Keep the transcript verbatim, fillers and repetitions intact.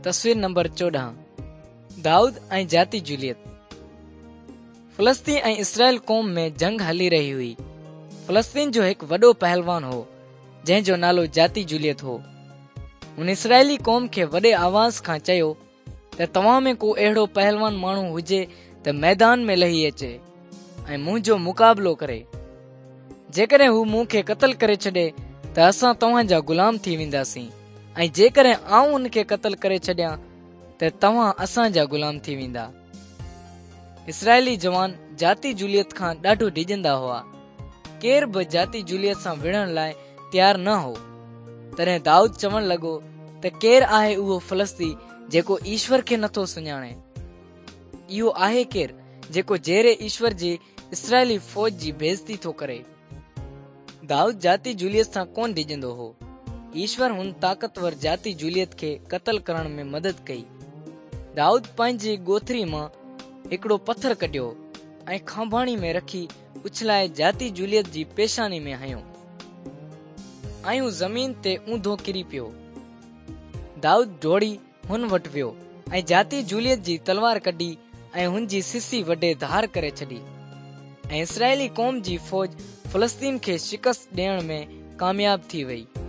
तस्वीर नंबर चोॾहं, दाऊद ऐं जाती जूलियत। फ़लस्तीन ऐं इसराइल क़ौम में जंग हली रही हुई। फ़लस्तीन जो हिकु वॾो पहलवान हो जंहिं जो नालो जाती जूलियत हो। हुन इसराइली क़ौम खे वॾे आवाज़ खां चयो त तव्हां में को अहिड़ो पहलवान माण्हू हुजे त मैदान में लही अचे ऐं मुंहिंजो मुक़ाबिलो करे। जेकॾहिं हू मूं खे क़त्ल करे छॾे त असां तव्हां जा ग़ुलाम थी वेंदासीं, ऐं जेकॾहिं आऊं उन खे क़त्ल करे छॾियां त तव्हां असां जा ग़ुलाम थी वेंदा। इसराइली जवान जाती जूलियत खां ॾाढो डिॼंदा हुआ। केर बि जाती जूलियत सां विढ़ण लाइ तयार न हो। तॾहिं दाऊद चवण लॻो त केरु आहे उहो फ़लस्ती जेको ईश्वर खे नथो सुञाणे? इहो आहे केरु जेको जहिड़े ईश्वर जी इसराइली फ़ौज जी बेइज़ती थो करे? दाऊद जाती जूलियत सां कोन डिॼंदो हो। ईश्वर हुन ताक़तवर जाती जूलियत खे क़त्ल करण में मदद कई। दाऊद पंहिंजी ॻोथरी मां हिकिड़ो पत्थर कढियो ऐं खांभाणी में रखी उछलाए जाती जूलियत जी पेशानी में हंयो ऐं हू ज़मीन ते ऊंधो किरी पियो। दाऊद डोड़ी हुन वटि वियो ऐं जाती जूलियत जी तलवार कढी ऐं हुन जी सिसी वॾे धार करे छॾी, ऐं इसराइली क़ौम जी फ़ौज फ़लस्तीन खे शिकस्त ॾियण में कामयाब थी वई।